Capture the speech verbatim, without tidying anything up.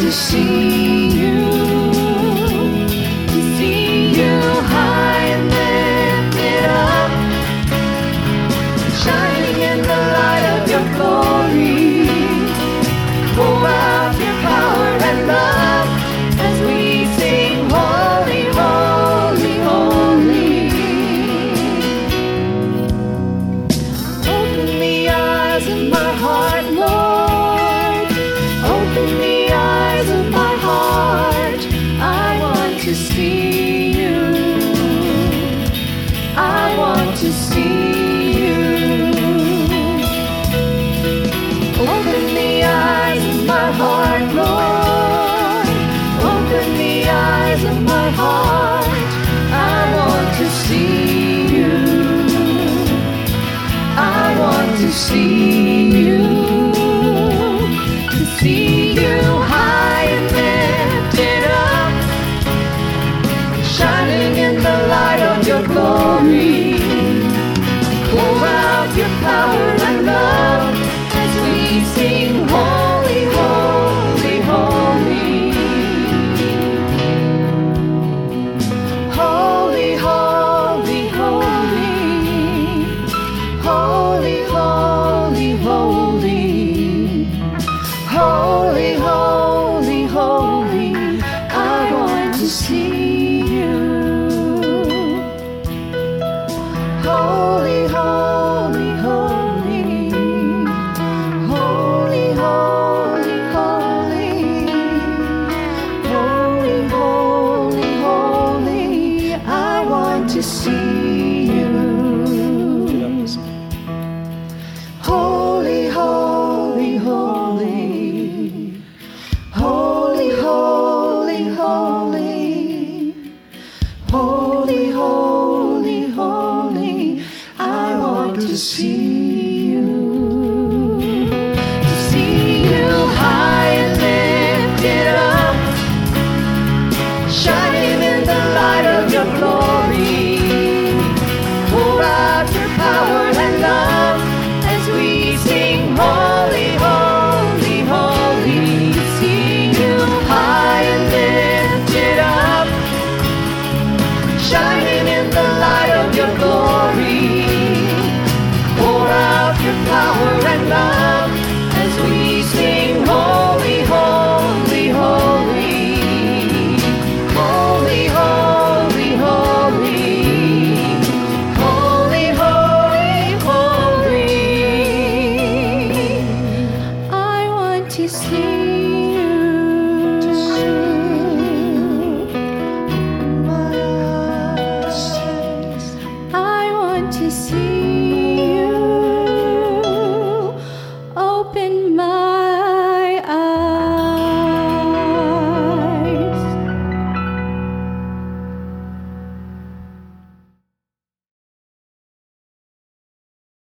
to see you, to see you high and lifted up, shining in the light of your glory. Pour out your power and love as we sing, holy, holy, holy. Open the eyes of my heart, Lord. Open the eyes of my heart. I want to see you. I want to see you. Open the eyes of my heart, Lord. Open the eyes of my heart. I want to see you. I want to see you. To see you high and lifted up, shining in the light of your glory. Pour out your power and love as we sing, holy, holy, holy. Holy, holy, holy. Holy, holy, holy. Holy, holy, holy. I want to see you. Holy, holy, holy. Holy, holy, holy. Holy, holy, holy. I want to see you. Holy, holy, holy. Holy, holy, holy. Holy, holy, holy. I want to see you. To see you high and lifted up, shining in the light of your glory. Pour out your power and love as we sing, holy, holy, holy. To see you high and lifted up, shining in the light of your glory. Pour out your power and love as we sing, holy, holy, holy. Holy, holy, holy. Holy, holy, holy. I want to see